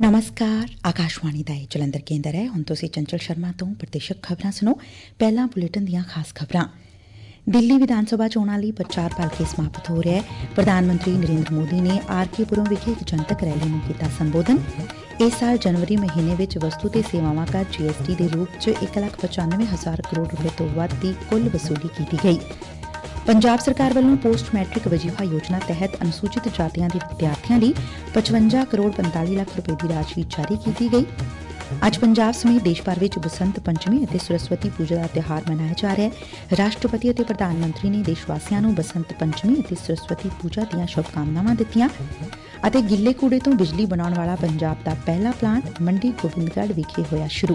ਨਮਸਕਾਰ ਆਕਾਸ਼ਵਾਣੀ ਦਾ ਇਹ ਜਲੰਧਰ ਕੇਂਦਰ ਹੈ। ਹੁਣ ਤੁਸੀਂ ਚੰਚਲ ਸ਼ਰਮਾ ਤੋਂ ਪ੍ਰਦੇਸ਼ਕ ਖਬਰਾਂ ਸੁਣੋ। ਪਹਿਲਾਂ ਬੁਲੇਟਿਨ ਦੀਆਂ ਖਾਸ ਖਬਰਾਂ। ਦਿੱਲੀ ਵਿਧਾਨ ਸਭਾ ਚੋਣਾਂ ਲਈ ਪ੍ਰਚਾਰ ਭਲਕੇ ਸਮਾਪਤ ਹੋ ਰਿਹਾ ਹੈ। ਪ੍ਰਧਾਨ ਮੰਤਰੀ ਨਰਿੰਦਰ ਮੋਦੀ ਨੇ ਆਰ.ਕੇ. ਪੁਰਮ ਵਿਖੇ ਇੱਕ ਜਨਤਕ ਰੈਲੀ ਨੂੰ ਕੀਤਾ ਸੰਬੋਧਨ। ਇਸ ਸਾਲ ਜਨਵਰੀ ਮਹੀਨੇ ਵਿੱਚ ਵਸਤੂ ਤੇ ਸੇਵਾਵਾਂ ਕਰ GST ਦੇ ਰੂਪ 'ਚ 1,95,000 ਕਰੋੜ ਰੁਪਏ ਤੋਂ ਵੱਧ ਦੀ ਕੁੱਲ ਵਸੂਲੀ ਕੀਤੀ ਗਈ। ਪੰਜਾਬ ਸਰਕਾਰ ਵੱਲੋਂ ਪੋਸਟ ਮੈਟ੍ਰਿਕ ਵਜ਼ੀਫਾ ਯੋਜਨਾ ਤਹਿਤ ਅਨੁਸੂਚਿਤ ਜਾਤੀਆਂ ਦੇ ਵਿਦਿਆਰਥੀਆਂ ਲਈ 55 ਕਰੋੜ 45 ਲੱਖ ਰੁਪਏ ਦੀ ਰਾਸ਼ੀ ਜਾਰੀ ਕੀਤੀ ਗਈ। ਅੱਜ ਪੰਜਾਬ ਸਮੇਤ ਦੇਸ਼ ਭਰ ਵਿੱਚ ਬਸੰਤ ਪੰਚਮੀ ਅਤੇ ਸਰਸਵਤੀ ਪੂਜਾ ਦਾ ਤਿਉਹਾਰ ਮਨਾਇਆ ਜਾ ਰਿਹਾ ਹੈ। ਰਾਸ਼ਟਰਪਤੀ ਅਤੇ ਪ੍ਰਧਾਨ ਮੰਤਰੀ ਨੇ ਦੇਸ਼ ਵਾਸੀਆਂ ਨੂੰ ਬਸੰਤ ਪੰਚਮੀ ਅਤੇ ਸਰਸਵਤੀ ਪੂਜਾ ਦੀਆਂ ਸ਼ੁਭਕਾਮਨਾਵਾਂ ਦਿੱਤੀਆਂ ਅਤੇ ਗਿੱਲੇ ਕੂੜੇ ਤੋਂ ਬਿਜਲੀ ਬਣਾਉਣ ਵਾਲਾ ਪੰਜਾਬ ਦਾ ਪਹਿਲਾ ਪਲਾਂਟ ਮੰਡੀ ਗੋਬਿੰਦਗੜ੍ਹ ਵਿਖੇ ਹੋਇਆ ਸ਼ੁਰੂ।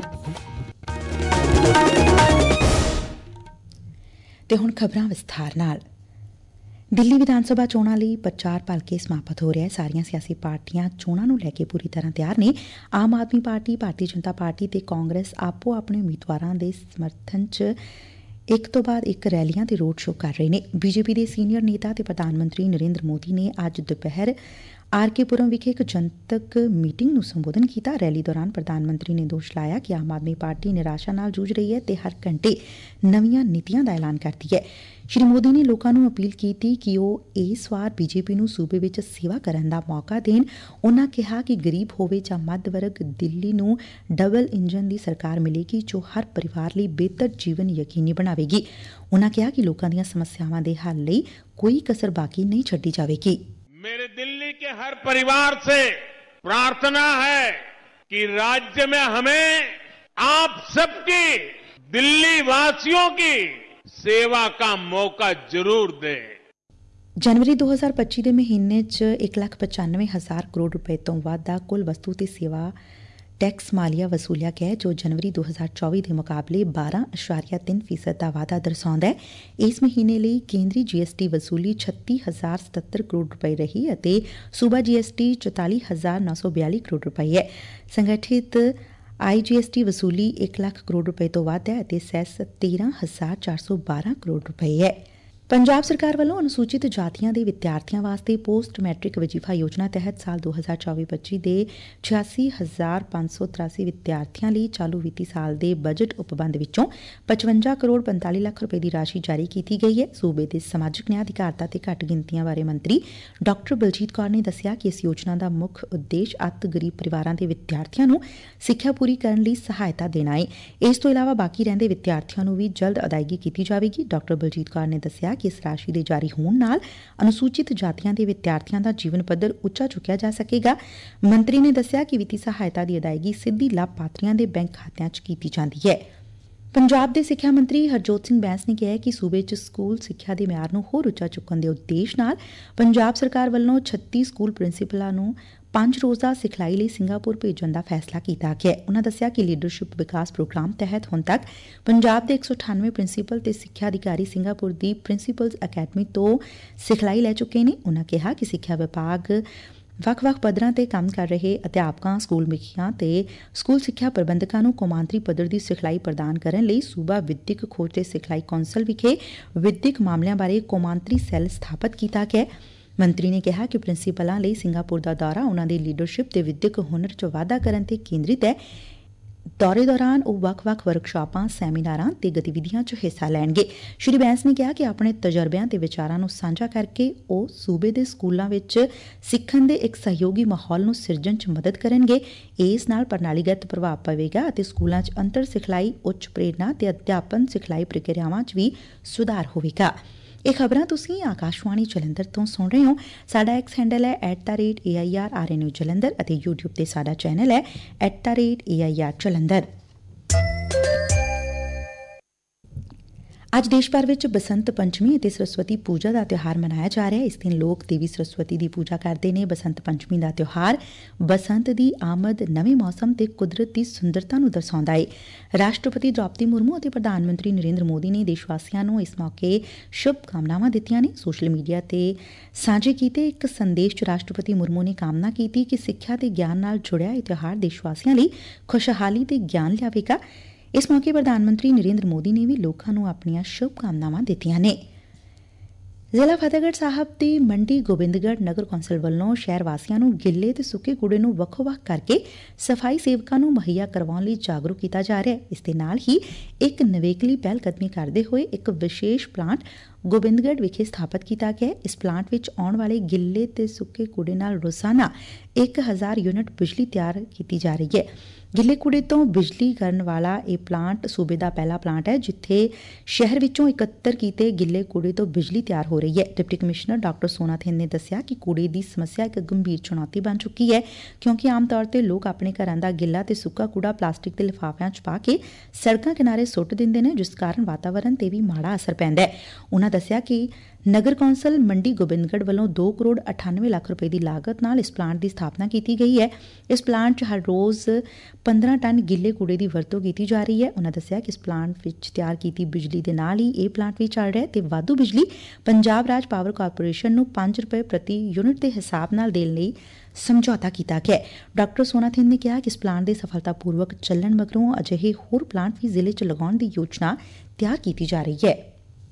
ਤੇ ਹੁਣ ਖਬਰਾਂ ਵਿਸਥਾਰ ਨਾਲ। ਦਿੱਲੀ ਵਿਧਾਨ ਸਭਾ ਚੋਣਾਂ ਲਈ ਪ੍ਰਚਾਰ ਭਲਕੇ ਸਮਾਪਤ ਹੋ ਰਿਹਾ ਹੈ। ਸਾਰੀਆਂ ਸਿਆਸੀ ਪਾਰਟੀਆਂ ਚੋਣਾਂ ਨੂੰ ਲੈ ਕੇ ਪੂਰੀ ਤਰ੍ਹਾਂ ਤਿਆਰ ਨੇ। ਆਮ ਆਦਮੀ ਪਾਰਟੀ, ਭਾਰਤੀ ਜਨਤਾ ਪਾਰਟੀ ਤੇ ਕਾਂਗਰਸ ਆਪੋ ਆਪਣੇ ਉਮੀਦਵਾਰਾਂ ਦੇ ਸਮਰਥਨ 'ਚ ਇੱਕ ਤੋਂ ਬਾਅਦ ਇੱਕ ਰੈਲੀਆਂ ਤੇ ਰੋਡ ਸ਼ੋਅ ਕਰ ਰਹੇ ਨੇ। ਬੀਜੇਪੀ ਦੇ ਸੀਨੀਅਰ ਨੇਤਾ ਤੇ ਪ੍ਰਧਾਨ ਮੰਤਰੀ ਨਰਿੰਦਰ ਮੋਦੀ ਨੇ ਅੱਜ ਦੁਪਹਿਰ ਆਰ.ਕੇ. ਪੁਰਮ ਵਿਖੇ ਇੱਕ ਜਨਤਕ ਮੀਟਿੰਗ ਨੂੰ ਸੰਬੋਧਨ ਕੀਤਾ। ਰੈਲੀ ਦੌਰਾਨ ਪ੍ਰਧਾਨ ਮੰਤਰੀ ਨੇ ਦੋਸ਼ ਲਾਇਆ ਕਿ ਆਮ ਆਦਮੀ ਪਾਰਟੀ ਨਿਰਾਸ਼ਾ ਨਾਲ ਜੂਝ ਰਹੀ ਹੈ ਤੇ ਹਰ ਘੰਟੇ ਨਵੀਆਂ ਨੀਤੀਆਂ ਦਾ ਐਲਾਨ ਕਰਦੀ ਹੈ। ਸ਼੍ਰੀ ਮੋਦੀ ਨੇ ਲੋਕਾਂ ਨੂੰ ਅਪੀਲ ਕੀਤੀ ਕਿ ਉਹ ਇਸ ਵਾਰ ਬੀਜੇਪੀ ਨੂੰ ਸੂਬੇ ਵਿੱਚ ਸੇਵਾ ਕਰਨ ਦਾ ਮੌਕਾ ਦੇਣ। ਉਨ੍ਹਾਂ ਕਿਹਾ ਕਿ ਗਰੀਬ ਹੋਵੇ ਜਾਂ ਮੱਧ ਵਰਗ, ਦਿੱਲੀ ਨੂੰ ਡਬਲ ਇੰਜਨ ਦੀ ਸਰਕਾਰ ਮਿਲੇਗੀ ਜੋ ਹਰ ਪਰਿਵਾਰ ਲਈ ਬਿਹਤਰ ਜੀਵਨ ਯਕੀਨੀ ਬਣਾਵੇਗੀ। ਉਨ੍ਹਾਂ ਕਿਹਾ ਕਿ ਲੋਕਾਂ ਦੀਆਂ ਸਮੱਸਿਆਵਾਂ ਦੇ ਹੱਲ ਲਈ ਕੋਈ ਕਸਰ ਬਾਕੀ ਨਹੀਂ ਛੱਡੀ ਜਾਵੇਗੀ। मेरे दिल्ली के हर परिवार से प्रार्थना है कि राज्य में हमें आप सबकी, दिल्ली वासियों की सेवा का मौका जरूर दें। ਜਨਵਰੀ 2025 ਦੇ ਮਹੀਨੇ 'ਚ 1,95,000 ਕਰੋੜ ਰੁਪਏ ਤੋਂ ਵੱਧ ਦਾ ਕੁੱਲ ਵਸਤੂ ਤੇ ਸੇਵਾ ਟੈਕਸ ਮਾਲੀਆ ਵਸੂਲਿਆ ਗਿਆ, ਜੋ ਜਨਵਰੀ 2024 ਦੇ ਮੁਕਾਬਲੇ 12.3% ਦਾ ਵਾਧਾ ਦਰਸਾਉਂਦਾ ਹੈ। ਇਸ ਮਹੀਨੇ ਲਈ ਕੇਂਦਰੀ GST ਵਸੂਲੀ 36,077 ਕਰੋੜ ਰੁਪਏ ਰਹੀ ਅਤੇ ਸੂਬਾ GST 44,942 ਕਰੋੜ ਰੁਪਏ ਹੈ। ਸੰਗਠਿਤ IGST ਵਸੂਲੀ 1 ਲੱਖ ਕਰੋੜ ਰੁਪਏ ਤੋਂ ਵੱਧ ਹੈ ਅਤੇ ਸੈਸ 13,412 ਕਰੋੜ ਰੁਪਏ ਹੈ। ਪੰਜਾਬ ਸਰਕਾਰ ਵੱਲੋਂ ਅਨੁਸੂਚਿਤ ਜਾਤੀਆਂ ਦੇ ਵਿਦਿਆਰਥੀਆਂ ਵਾਸਤੇ ਪੋਸਟ ਮੈਟ੍ਰਿਕ ਵਜ਼ੀਫਾ ਯੋਜਨਾ ਤਹਿਤ ਸਾਲ 2024-25 ਦੇ 86,583 ਵਿਦਿਆਰਥੀਆਂ ਲਈ ਚਾਲੂ ਵਿੱਤੀ ਸਾਲ ਦੇ ਬਜਟ ਉਪਬੰਧ ਵਿੱਚੋਂ 55 ਕਰੋੜ 45 ਲੱਖ ਰੁਪਏ ਦੀ ਰਾਸ਼ੀ ਜਾਰੀ ਕੀਤੀ ਗਈ ਹੈ। ਸੂਬੇ ਦੇ ਸਮਾਜਿਕ ਨਿਆਂ, ਅਧਿਕਾਰਤਾ ਤੇ ਘੱਟ ਗਿਣਤੀਆਂ ਬਾਰੇ ਮੰਤਰੀ ਡਾ. ਬਲਜੀਤ ਕੌਰ ਨੇ ਦੱਸਿਆ ਕਿ ਇਸ ਯੋਜਨਾ ਦਾ ਮੁੱਖ ਉਦੇਸ਼ ਅਤ ਗਰੀਬ ਪਰਿਵਾਰਾਂ ਦੇ ਵਿਦਿਆਰਥੀਆਂ ਨੂੰ ਸਿੱਖਿਆ ਪੂਰੀ ਕਰਨ ਲਈ ਸਹਾਇਤਾ ਦੇਣਾ ਹੈ। ਇਸ ਤੋਂ ਇਲਾਵਾ ਬਾਕੀ ਰਹਿੰਦੇ ਵਿਦਿਆਰਥੀਆਂ ਨੂੰ ਵੀ ਜਲਦ ਅਦਾਇਗੀ ਕੀਤੀ ਜਾਵੇਗੀ। ਡਾ. ਬਲਜੀਤ ਕੌਰ ਨੇ ਦੱਸਿਆ ਕਿ ਇਸ ਰਾਸ਼ੀ ਦੇ ਜਾਰੀ ਹੋਣ ਨਾਲ ਅਨੁਸੂਚਿਤ ਜਾਤੀਆਂ ਦੇ ਵਿਦਿਆਰਥੀਆਂ ਦਾ ਜੀਵਨ ਪੱਧਰ ਉੱਚਾ ਚੁੱਕਿਆ ਜਾ ਸਕੇਗਾ। ਮੰਤਰੀ ਨੇ ਦੱਸਿਆ ਕਿ ਵਿੱਤੀ ਸਹਾਇਤਾ ਦੀ ਅਦਾਇਗੀ ਸਿੱਧੀ ਲਾਭਪਾਤਰੀਆਂ ਦੇ ਬੈਂਕ ਖਾਤਿਆਂ 'ਚ ਕੀਤੀ ਜਾਂਦੀ ਹੈ। ਪੰਜਾਬ ਦੇ ਸਿੱਖਿਆ ਮੰਤਰੀ ਹਰਜੋਤ ਸਿੰਘ ਬੈਂਸ ਨੇ ਕਿਹਾ ਕਿ ਸੂਬੇ 'ਚ ਸਕੂਲ ਸਿੱਖਿਆ ਦੇ ਮਿਆਰ ਨੂੰ ਹੋਰ ਉੱਚਾ ਚੁੱਕਣ ਦੇ ਉਦੇਸ਼ ਨਾਲ ਪੰਜਾਬ ਸਰਕਾਰ ਵੱਲੋਂ 36 ਸਕੂਲ ਪ੍ਰਿੰਸੀਪਲਾਂ ਨੂੰ 5 ਰੋਜ਼ਾ ਸਿਖਲਾਈ ਲਈ ਸਿੰਗਾਪੁਰ ਭੇਜਣ ਦਾ ਫੈਸਲਾ ਕੀਤਾ ਗਿਆ ਹੈ। ਉਨ੍ਹਾਂ ਦੱਸਿਆ ਕਿ ਲੀਡਰਸ਼ਿਪ ਵਿਕਾਸ ਪ੍ਰੋਗਰਾਮ ਤਹਿਤ ਹੁਣ ਤੱਕ ਪੰਜਾਬ ਦੇ 198 ਪ੍ਰਿੰਸੀਪਲ ਤੇ ਸਿੱਖਿਆ ਅਧਿਕਾਰੀ ਸਿੰਗਾਪੁਰ ਦੀ ਪ੍ਰਿੰਸੀਪਲਜ਼ ਅਕੈਡਮੀ ਤੋਂ ਸਿਖਲਾਈ ਲੈ ਚੁੱਕੇ ਨੇ। ਉਨ੍ਹਾਂ ਕਿਹਾ ਕਿ ਸਿੱਖਿਆ ਵਿਭਾਗ ਵੱਖ-ਵੱਖ ਪੱਧਰਾਂ ਤੇ ਕੰਮ ਕਰ ਰਹੇ ਅਧਿਆਪਕਾਂ, ਸਕੂਲ ਮੁਖੀਆਂ ਤੇ ਸਕੂਲ ਸਿੱਖਿਆ ਪ੍ਰਬੰਧਕਾਂ ਨੂੰ ਕੌਮਾਂਤਰੀ ਪੱਧਰ ਦੀ ਸਿਖਲਾਈ ਪ੍ਰਦਾਨ ਕਰਨ ਲਈ ਸੂਬਾ ਵਿਦਿਅਕ ਖੋਜ ਤੇ ਸਿਖਲਾਈ ਕੌਂਸਲ ਵਿਖੇ ਵਿਦਿਅਕ ਮਾਮਲਿਆਂ ਬਾਰੇ ਕੌਮਾਂਤਰੀ ਸੈੱਲ ਸਥਾਪਤ ਕੀਤਾ ਗਿਆ ਹੈ। ਮੰਤਰੀ ਨੇ ਕਿਹਾ ਕਿ ਪ੍ਰਿੰਸੀਪਲਾਂ ਲਈ ਸਿੰਗਾਪੁਰ ਦਾ ਦੌਰਾ ਉਨ੍ਹਾਂ ਦੇ ਲੀਡਰਸ਼ਿਪ ਤੇ ਵਿਦਿਅਕ ਹੁਨਰ 'ਚ ਵਾਧਾ ਕਰਨ ਤੇ ਕੇਂਦਰਿਤ ਹੈ। ਦੌਰੇ ਦੌਰਾਨ ਉਹ ਵੱਖ-ਵੱਖ ਵਰਕਸ਼ਾਪਾਂ, ਸੈਮੀਨਾਰਾਂ ਤੇ ਗਤੀਵਿਧੀਆਂ 'ਚ ਹਿੱਸਾ ਲੈਣਗੇ। ਸ਼੍ਰੀ ਬੈਂਸ ਨੇ ਕਿਹਾ ਕਿ ਆਪਣੇ ਤਜਰਬਿਆਂ ਤੇ ਵਿਚਾਰਾਂ ਨੂੰ ਸਾਂਝਾ ਕਰਕੇ ਉਹ ਸੂਬੇ ਦੇ ਸਕੂਲਾਂ ਵਿੱਚ ਸਿੱਖਣ ਦੇ ਇੱਕ ਸਹਿਯੋਗੀ ਮਾਹੌਲ ਨੂੰ ਸਿਰਜਣ 'ਚ ਮਦਦ ਕਰਨਗੇ। ਇਸ ਨਾਲ ਪ੍ਰਣਾਲੀਗਤ ਪ੍ਰਭਾਵ ਪਵੇਗਾ ਅਤੇ ਸਕੂਲਾਂ 'ਚ ਅੰਤਰ ਸਿਖਲਾਈ, ਉੱਚ ਪ੍ਰੇਰਨਾ ਤੇ ਅਧਿਆਪਨ ਸਿਖਲਾਈ ਪ੍ਰਕਿਰਿਆਵਾਂ 'ਚ ਵੀ ਸੁਧਾਰ ਹੋਵੇਗਾ। ਇਹ ਖਬਰਾਂ ਤੁਸੀਂ ਆਕਾਸ਼ਵਾਣੀ ਜਲੰਧਰ ਤੋਂ ਸੁਣ ਰਹੇ ਹੋ। ਸਾਡਾ ਐਕਸ ਹੈਂਡਲ ਹੈ @AIRRNews ਜਲੰਧਰ ਅਤੇ YouTube ਤੇ ਸਾਡਾ ਚੈਨਲ ਹੈ @AIR ਜਲੰਧਰ। ਅੱਜ ਦੇਸ਼ ਭਰ ਵਿੱਚ ਬਸੰਤ ਪੰਚਮੀ ਅਤੇ ਸਰਸਵਤੀ ਪੂਜਾ ਦਾ ਤਿਉਹਾਰ ਮਨਾਇਆ ਜਾ ਰਿਹਾ ਹੈ। ਇਸ ਦਿਨ ਲੋਕ ਦੇਵੀ ਸਰਸਵਤੀ ਦੀ ਪੂਜਾ ਕਰਦੇ ਨੇ। ਬਸੰਤ ਪੰਚਮੀ ਦਾ ਤਿਉਹਾਰ ਬਸੰਤ ਦੀ ਆਮਦ, ਨਵੇਂ ਮੌਸਮ ਤੇ ਕੁਦਰਤ ਦੀ ਸੁੰਦਰਤਾ ਨੂੰ ਦਰਸਾਉਂਦਾ ਹੈ। ਰਾਸ਼ਟਰਪਤੀ ਦ੍ਰੌਪਦੀ ਮੁਰਮੂ ਅਤੇ ਪ੍ਰਧਾਨ ਮੰਤਰੀ ਨਰਿੰਦਰ ਮੋਦੀ ਨੇ ਦੇਸ਼ ਵਾਸੀਆਂ ਨੂੰ ਇਸ ਮੌਕੇ ਸ਼ੁਭ ਕਾਮਨਾਵਾਂ ਦਿੱਤੀਆਂ ਨੇ। ਸੋਸ਼ਲ ਮੀਡੀਆ ਤੇ ਸਾਂਝੇ ਕੀਤੇ ਇੱਕ ਸੰਦੇਸ਼ 'ਚ ਰਾਸ਼ਟਰਪਤੀ ਮੁਰਮੂ ਨੇ ਕਾਮਨਾ ਕੀਤੀ ਕਿ ਸਿੱਖਿਆ ਤੇ ਗਿਆਨ ਨਾਲ ਜੁੜਿਆ ਇਹ ਤਿਉਹਾਰ ਦੇਸ਼ ਵਾਸੀਆਂ ਲਈ ਖੁਸ਼ਹਾਲੀ ਤੇ ਗਿਆਨ ਲਿਆਵੇਗਾ। ਇਸ ਮੌਕੇ ਪ੍ਰਧਾਨ ਮੰਤਰੀ ਨਰਿੰਦਰ ਮੋਦੀ ਨੇ ਵੀ ਲੋਕਾਂ ਨੂੰ ਆਪਣੀਆਂ ਸ਼ੁਭ ਕਾਮਨਾਵਾਂ ਦਿੱਤੀਆਂ ਨੇ। ਜ਼ਿਲ੍ਹਾ ਫਤਿਹਗੜ੍ਹ ਸਾਹਿਬ ਦੀ ਮੰਡੀ ਗੋਬਿੰਦਗੜ੍ਹ ਨਗਰ ਕੌਂਸਲ ਵੱਲੋਂ ਸ਼ਹਿਰ ਵਾਸੀਆਂ ਨੂੰ ਗਿੱਲੇ ਤੇ ਸੁੱਕੇ ਕੂੜੇ ਨੂੰ ਵੱਖੋ-ਵੱਖ ਕਰਕੇ ਸਫਾਈ ਸੇਵਕਾਂ ਨੂੰ ਮੁਹੱਈਆ ਕਰਵਾਉਣ ਲਈ ਜਾਗਰੂਕ ਕੀਤਾ ਜਾ ਰਿਹਾ ਹੈ। ਇਸ ਦੇ ਨਾਲ ਹੀ ਇੱਕ ਨਵੇਕਲੀ ਪਹਿਲ ਕਦਮੀ ਕਰਦੇ ਹੋਏ ਇੱਕ ਵਿਸ਼ੇਸ਼ ਪਲਾਂਟ ਗੋਬਿੰਦਗੜ੍ਹ ਵਿਖੇ ਸਥਾਪਿਤ ਕੀਤਾ ਗਿਆ। ਇਸ ਪਲਾਂਟ ਵਿੱਚ ਆਉਣ ਵਾਲੇ ਗਿੱਲੇ ਤੇ ਸੁੱਕੇ ਕੂੜੇ ਨਾਲ ਰੋਜ਼ਾਨਾ 1000 ਯੂਨਿਟ ਬਿਜਲੀ ਤਿਆਰ ਕੀਤੀ ਜਾ ਰਹੀ ਹੈ। ਗਿੱਲੇ ਕੂੜੇ ਤੋਂ ਬਿਜਲੀ ਕਰਨ ਵਾਲਾ ਇਹ ਪਲਾਂਟ ਸੂਬੇ ਦਾ ਪਹਿਲਾ ਪਲਾਂਟ ਹੈ ਜਿੱਥੇ ਸ਼ਹਿਰ ਵਿੱਚੋਂ ਇਕੱਤਰ ਕੀਤੇ ਗਿੱਲੇ ਕੂੜੇ ਤੋਂ ਬਿਜਲੀ ਤਿਆਰ ਹੋ ਰਹੀ ਹੈ। ਡਿਪਟੀ ਕਮਿਸ਼ਨਰ ਡਾਕਟਰ ਸੋਨਾ ਥਿੰਦ ਨੇ ਦੱਸਿਆ ਕਿ ਕੂੜੇ ਦੀ ਸਮੱਸਿਆ ਇੱਕ ਗੰਭੀਰ ਚੁਣੌਤੀ ਬਣ ਚੁੱਕੀ ਹੈ ਕਿਉਂਕਿ ਆਮ ਤੌਰ ਤੇ ਲੋਕ ਆਪਣੇ ਘਰਾਂ ਦਾ ਗਿੱਲਾ ਤੇ ਸੁੱਕਾ ਕੂੜਾ ਪਲਾਸਟਿਕ ਦੇ ਲਿਫਾਫਿਆਂ 'ਚ ਪਾ ਕੇ ਸੜਕਾਂ ਕਿਨਾਰੇ ਸੁੱਟ ਦਿੰਦੇ ਨੇ ਜਿਸ ਕਾਰਨ ਵਾਤਾਵਰਨ ਤੇ ਵੀ ਮਾੜਾ ਅਸਰ ਪੈਂਦਾ ਹੈ। ਉਨ੍ਹਾਂ ਦੱਸਿਆ ਕਿ ਨਗਰ ਕੌਂਸਲ ਮੰਡੀ ਗੋਬਿੰਦਗੜ੍ਹ ਵੱਲੋਂ 2 ਕਰੋੜ 98 ਲੱਖ ਰੁਪਏ ਦੀ ਲਾਗਤ ਨਾਲ ਇਸ ਪਲਾਂਟ ਦੀ ਸਥਾਪਨਾ ਕੀਤੀ ਗਈ ਹੈ। ਇਸ ਪਲਾਂਟ 'ਚ ਹਰ ਰੋਜ਼ 15 ਟਨ ਗਿੱਲੇ ਕੂੜੇ ਦੀ ਵਰਤੋਂ ਕੀਤੀ ਜਾ ਰਹੀ ਹੈ। ਉਨ੍ਹਾਂ ਦੱਸਿਆ ਕਿ ਇਸ ਪਲਾਂਟ ਵਿੱਚ ਤਿਆਰ ਕੀਤੀ ਬਿਜਲੀ ਦੇ ਨਾਲ ਹੀ ਇਹ ਪਲਾਂਟ ਵੀ ਚੱਲ ਰਿਹਾ ਤੇ ਵਾਧੂ ਬਿਜਲੀ ਪੰਜਾਬ ਰਾਜ ਪਾਵਰ ਕਾਰਪੋਰੇਸ਼ਨ ਨੂੰ 5 ਰੁਪਏ ਪ੍ਰਤੀ ਯੂਨਿਟ ਦੇ ਹਿਸਾਬ ਨਾਲ ਦੇਣ ਲਈ ਸਮਝੌਤਾ ਕੀਤਾ ਗਿਆ। ਡਾਕਟਰ ਸੋਨਾ ਥਿੰਦ ਨੇ ਕਿਹਾ ਕਿ ਇਸ ਪਲਾਂਟ ਦੇ ਸਫਲਤਾਪੂਰਵਕ ਚੱਲਣ ਮਗਰੋਂ ਅਜਿਹੇ ਹੋਰ ਪਲਾਂਟ ਵੀ ਜ਼ਿਲ੍ਹੇ 'ਚ ਲਗਾਉਣ ਦੀ ਯੋਜਨਾ ਤਿਆਰ ਕੀਤੀ ਜਾ ਰਹੀ ਹੈ।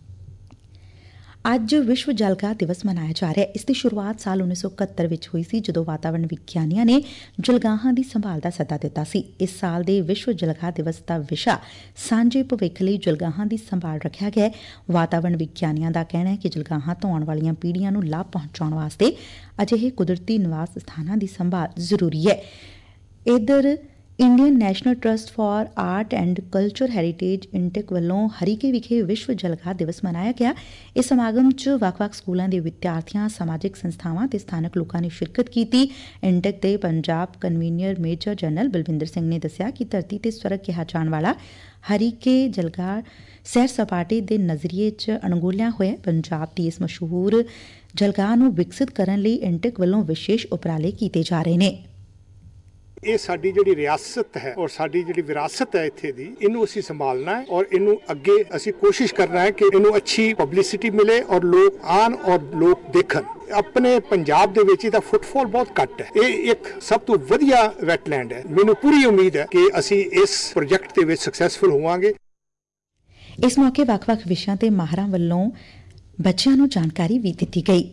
ਅੱਜ ਵਿਸ਼ਵ ਜਲਗਾਹ ਦਿਵਸ ਮਨਾਇਆ ਜਾ ਰਿਹਾ ਹੈ। ਇਸ ਦੀ ਸ਼ੁਰੂਆਤ ਸਾਲ 1971 ਵਿੱਚ ਹੋਈ ਸੀ ਜਦੋਂ ਵਾਤਾਵਰਣ ਵਿਗਿਆਨੀਆਂ ਨੇ ਜਲਗਾਹਾਂ ਦੀ ਸੰਭਾਲ ਦਾ ਸੱਦਾ ਦਿੱਤਾ ਸੀ। ਇਸ ਸਾਲ ਦੇ ਵਿਸ਼ਵ ਜਲਗਾਹ ਦਿਵਸ ਦਾ ਵਿਸ਼ਾ ਸਾਂਝੇ ਭਵਿੱਖ ਲਈ ਜਲਗਾਹਾਂ ਦੀ ਸੰਭਾਲ ਰੱਖਿਆ ਗਿਆ ਹੈ। ਵਾਤਾਵਰਣ ਵਿਗਿਆਨੀਆਂ ਦਾ ਕਹਿਣਾ ਹੈ ਕਿ ਜਲਗਾਹਾਂ ਤੋਂ ਆਉਣ ਵਾਲੀਆਂ ਪੀੜ੍ਹੀਆਂ ਨੂੰ ਲਾਭ ਪਹੁੰਚਾਉਣ ਵਾਸਤੇ ਅਜਿਹੇ ਕੁਦਰਤੀ ਨਿਵਾਸ ਸਥਾਨਾਂ ਦੀ ਸੰਭਾਲ ਜ਼ਰੂਰੀ ਹੈ। ਇਧਰ Indian national trust for art and culture heritage INTACH ਵੱਲੋਂ ਹਰੀਕੇ ਵਿਖੇ ਵਿਸ਼ਵ ਜਲਗਾਹ ਦਿਵਸ ਮਨਾਇਆ ਗਿਆ। ਇਸ ਸਮਾਗਮ 'ਚ ਵੱਖ-ਵੱਖ ਸਕੂਲਾਂ ਦੇ ਵਿਦਿਆਰਥੀਆਂ, ਸਮਾਜਿਕ ਸੰਸਥਾਵਾਂ ਤੇ ਸਥਾਨਕ ਲੋਕਾਂ ਨੇ ਸ਼ਿਰਕਤ ਕੀਤੀ। ਇੰਟਕ ਦੇ Punjab convener major general Balwinder Singh ਨੇ ਦੱਸਿਆ ਕਿ ਧਰਤੀ ਤੇ ਸਵਰਗ ਕਿਹਾ ਜਾਣ ਵਾਲਾ ਹਰੀਕੇ ਜਲਗਾਹ ਸੈਰ ਸਪਾਟੇ ਦੇ ਨਜ਼ਰੀਏ 'ਚ ਅਣਗੌਲਿਆ ਹੋਇਆ। ਪੰਜਾਬ ਦੀ ਇਸ ਮਸ਼ਹੂਰ ਜਲਗਾਹ ਨੂੰ ਵਿਕਸਿਤ ਕਰਨ ਲਈ ਇੰਟਕ ਵੱਲੋਂ ਵਿਸ਼ੇਸ਼ ਉਪਰਾਲੇ ਕੀਤੇ ਜਾ ਰਹੇ ਨੇ। ਇਹ ਸਾਡੀ ਜਿਹੜੀ ਰਿਆਸਤ ਹੈ ਔਰ ਸਾਡੀ ਜਿਹੜੀ ਵਿਰਾਸਤ ਹੈ ਇੱਥੇ ਦੀ, ਇਹਨੂੰ ਅਸੀਂ ਸੰਭਾਲਣਾ ਹੈ ਔਰ ਇਹਨੂੰ ਅੱਗੇ ਅਸੀਂ ਕੋਸ਼ਿਸ਼ ਕਰਨਾ ਹੈ ਕਿ ਇਹਨੂੰ ਅੱਛੀ ਪਬਲਿਸਿਟੀ ਮਿਲੇ ਔਰ ਲੋਕ ਆਣ ਔਰ ਲੋਕ ਦੇਖਣ। ਆਪਣੇ ਪੰਜਾਬ ਦੇ ਵਿੱਚ ਇਹਦਾ ਫੁੱਟਫਾਲ ਬਹੁਤ ਘੱਟ ਹੈ। ਇਹ ਇੱਕ ਸਭ ਤੋਂ ਵਧੀਆ ਵੈਟਲੈਂਡ ਹੈ। ਮੈਨੂੰ ਪੂਰੀ ਉਮੀਦ ਹੈ ਕਿ ਅਸੀਂ ਇਸ ਪ੍ਰੋਜੈਕਟ ਦੇ ਵਿੱਚ ਸਕਸੈਸਫੁਲ ਹੋਵਾਂਗੇ। ਇਸ ਮੌਕੇ ਵੱਖ-ਵੱਖ ਵਿਸ਼ਿਆਂ ਤੇ ਮਾਹਰਾਂ ਵੱਲੋਂ ਬੱਚਿਆਂ ਨੂੰ ਜਾਣਕਾਰੀ ਵੀ ਦਿੱਤੀ ਗਈ।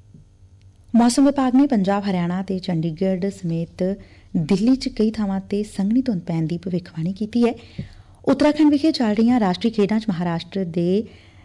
ਮੌਸਮ ਵਿਭਾਗ ਨੇ ਪੰਜਾਬ, ਹਰਿਆਣਾ ਤੇ ਚੰਡੀਗੜ੍ਹ ਸਮੇਤ ਦਿੱਲੀ 'ਚ ਕਈ ਥਾਵਾਂ ਤੇ ਸੰਘਣੀ ਧੁੰਦ ਪੈਣ ਦੀ ਭਵਿੱਖਬਾਣੀ ਕੀਤੀ ਹੈ। ਉੱਤਰਾਖੰਡ ਵਿਖੇ ਚੱਲ ਰਹੀਆਂ ਰਾਸ਼ਟਰੀ ਖੇਡਾਂ 'ਚ ਮਹਾਰਾਸ਼ਟਰ ਦੇ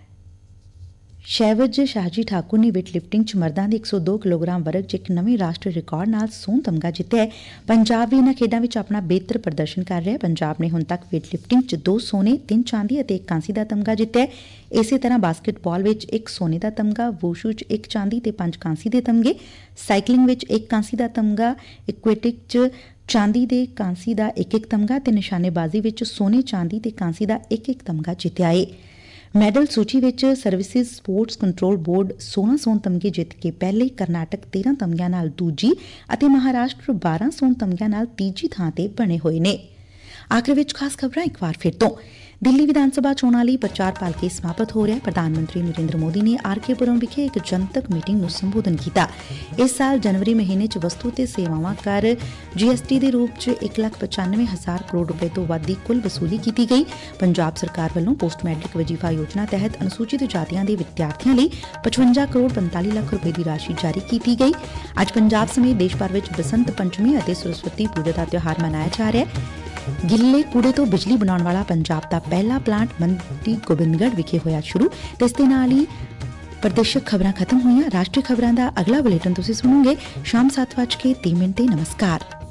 ਸ਼ੈਵਜ ਸ਼ਾਹਜੀ ਠਾਕੁਰ ਨੇ ਵੇਟ ਲਿਫਟਿੰਗ 'ਚ ਮਰਦਾਂ ਦੇ 102 ਕਿਲੋਗ੍ਰਾਮ ਵਰਗ 'ਚ ਇੱਕ ਨਵੇਂ ਰਾਸ਼ਟਰੀ ਰਿਕਾਰਡ ਨਾਲ ਸੋਨ ਤਮਗਾ ਜਿੱਤਿਆ ਹੈ। ਪੰਜਾਬ ਵੀ ਇਹਨਾਂ ਖੇਡਾਂ ਵਿੱਚ ਆਪਣਾ ਬਿਹਤਰ ਪ੍ਰਦਰਸ਼ਨ ਕਰ ਰਿਹਾ ਹੈ। ਪੰਜਾਬ ਨੇ ਹੁਣ ਤੱਕ ਵੇਟ ਲਿਫਟਿੰਗ 'ਚ 2 ਸੋਨੇ, 3 ਚਾਂਦੀ ਅਤੇ 1 ਕਾਂਸੀ ਦਾ ਤਮਗਾ ਜਿੱਤਿਆ ਹੈ। ਇਸੇ ਤਰ੍ਹਾਂ ਬਾਸਕਟਬਾਲ ਵਿੱਚ 1 ਸੋਨੇ ਦਾ ਤਮਗਾ, ਵੂਸ਼ੂ 'ਚ 1 ਚਾਂਦੀ ਤੇ 5 ਕਾਂਸੀ ਦੇ ਤਮਗੇ, ਸਾਈਕਲਿੰਗ ਵਿੱਚ 1 ਕਾਂਸੀ ਦਾ ਤਮਗਾ, ਇਕੁਐਟਿਕ 'ਚ ਚਾਂਦੀ ਦੇ ਕਾਂਸੀ ਦਾ 1-1 ਤਮਗਾ ਤੇ ਨਿਸ਼ਾਨੇਬਾਜ਼ੀ ਵਿੱਚ ਸੋਨੇ, ਚਾਂਦੀ ਤੇ ਕਾਂਸੀ ਦਾ 1-1 ਤਮਗਾ ਜਿੱਤਿਆ ਹੈ। ਮੈਡਲ ਸੂਚੀ ਵਿੱਚ ਸਰਵਿਸਿਜ਼ ਸਪੋਰਟਸ ਕੰਟਰੋਲ ਬੋਰਡ 16 ਸੋਨ ਤਮਗੇ ਜਿੱਤ ਕੇ ਪਹਿਲੇ, ਕਰਨਾਟਕ 13 ਤਮਗਿਆਂ ਨਾਲ ਦੂਜੀ ਅਤੇ ਮਹਾਰਾਸ਼ਟਰ 12 ਸੋਨ ਤਮਗਿਆਂ ਨਾਲ ਤੀਜੀ ਥਾਂ ਤੇ ਬਣੇ ਹੋਏ ਨੇ। ਆਖਰ ਵਿੱਚ ਖਾਸ ਖਬਰਾਂ ਇੱਕ ਵਾਰ ਫਿਰ ਤੋਂ। ਦਿੱਲੀ ਵਿਧਾਨ ਸਭਾ ਚੋਣਾਂ ਲਈ ਪ੍ਰਚਾਰ ਭਲਕੇ ਸਮਾਪਤ ਹੋ ਰਿਹਾ। ਪ੍ਰਧਾਨ ਮੰਤਰੀ ਨਰਿੰਦਰ ਮੋਦੀ ਨੇ ਆਰਕੇਪੁਰਮ ਵਿਖੇ ਇੱਕ ਜਨਤਕ ਮੀਟਿੰਗ ਨੂੰ ਸੰਬੋਧਨ ਕੀਤਾ। ਇਸ ਸਾਲ ਜਨਵਰੀ ਮਹੀਨੇ 'ਚ ਵਸਤੂ ਤੇ ਸੇਵਾਵਾਂ ਕਰ GST ਦੇ ਰੂਪ 'ਚ 1,95,000 ਕਰੋੜ ਰੁਪਏ ਤੋਂ ਵੱਧ ਦੀ ਕੁੱਲ ਵਸੂਲੀ ਕੀਤੀ ਗਈ। ਪੰਜਾਬ ਸਰਕਾਰ ਵੱਲੋਂ ਪੋਸਟ ਮੈਟ੍ਰਿਕ ਵਜੀਫਾ ਯੋਜਨਾ ਤਹਿਤ ਅਨੁਸੂਚਿਤ ਜਾਤੀਆਂ ਦੇ ਵਿਦਿਆਰਥੀਆਂ ਲਈ 55 ਕਰੋੜ 45 ਲੱਖ ਰੁਪਏ ਦੀ ਰਾਸ਼ੀ ਜਾਰੀ ਕੀਤੀ ਗਈ। ਅੱਜ ਪੰਜਾਬ ਸਮੇਤ ਦੇਸ਼ ਭਰ ਵਿੱਚ ਬਸੰਤ ਪੰਚਮੀ ਅਤੇ ਸਰਸਵਤੀ ਪੂਜਾ ਦਾ ਤਿਉਹਾਰ ਮਨਾਇਆ ਜਾ ਰਿਹਾ ਹੈ। ਗਿੱਲੇ ਕੂੜੇ ਤੋਂ ਬਿਜਲੀ ਬਣਾਉਣ ਵਾਲਾ ਪੰਜਾਬ ਦਾ ਪਹਿਲਾ ਪਲਾਂਟ ਮੰਡੀ ਗੋਬਿੰਦਗੜ੍ਹ ਵਿਖੇ ਹੋਇਆ ਸ਼ੁਰੂ। ਤੇ ਇਸ ਦੇ ਨਾਲ ਹੀ ਪ੍ਰਦੇਸ਼ਕ ਖਬਰਾਂ ਖਤਮ ਹੋਈਆਂ। ਰਾਸ਼ਟਰੀ ਖਬਰਾਂ ਦਾ ਅਗਲਾ ਬੁਲੇਟਿਨ ਤੁਸੀਂ ਸੁਣੋਗੇ ਸ਼ਾਮ 7:30 ਨਮਸਕਾਰ।